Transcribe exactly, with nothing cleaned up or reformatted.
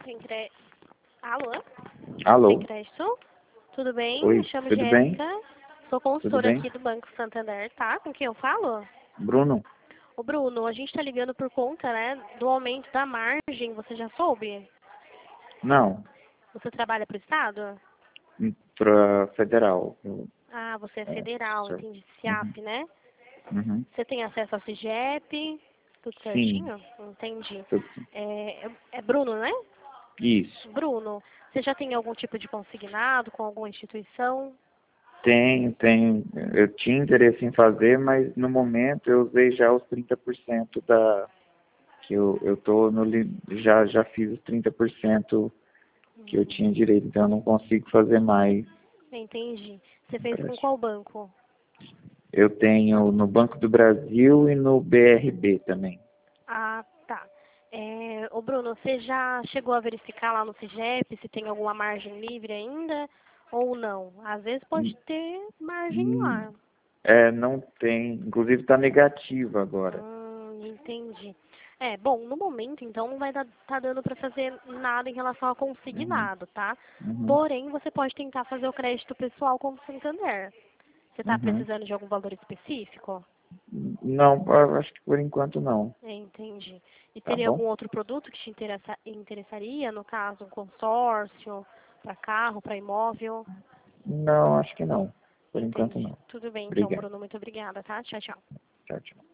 Tem cre... Alô? Alô? Tem crédito? Tudo bem? Oi, Me chamo tudo bem? Jéssica. Sou Tudo consultora bem? aqui do Banco Santander, tá? Com quem eu falo? Bruno? Ô Bruno, a gente tá ligando por conta, né, do aumento da margem. Você já soube? Não, Você trabalha pro Estado? para federal. Eu, Ah, você é é, federal, sou. entendi. Uhum, SIAP, né? uhum. Você tem acesso ao CIGEP? Tudo Sim, certinho? Entendi. tudo sim. É, é é Bruno, né? Isso. Bruno, você já tem algum tipo de consignado com alguma instituição? Tenho, tenho. Eu tinha interesse em fazer, mas no momento eu usei já os trinta por cento da. Que eu, eu tô no. li- Já, já fiz os trinta por cento que eu tinha direito, então eu não consigo fazer mais Entendi. Você fez com empréstimo. qual banco? Eu tenho no Banco do Brasil e no B R B também. Ah, tá. É, ô Bruno, você já chegou a verificar lá no CIGEP se tem alguma margem livre ainda ou não? Às vezes pode ter margem Hum, lá. É, não tem. Inclusive está negativo agora. Hum, entendi. É, bom, no momento então não vai dar, tá dando para fazer nada em relação a Uhum, consignado, tá? uhum, Porém, você pode tentar fazer o crédito pessoal com o Santander. Você está uhum. precisando de algum valor específico? Não, eu acho que por enquanto não. Entendi. E Tá teria bom? algum outro produto que te interessa, interessaria? No caso, um consórcio, para carro, para imóvel? Não, acho que não. Por enquanto Entendi. não. Tudo bem, então, Obrigado. Bruno. Muito obrigada, tá? Tchau, tchau. Tchau, tchau.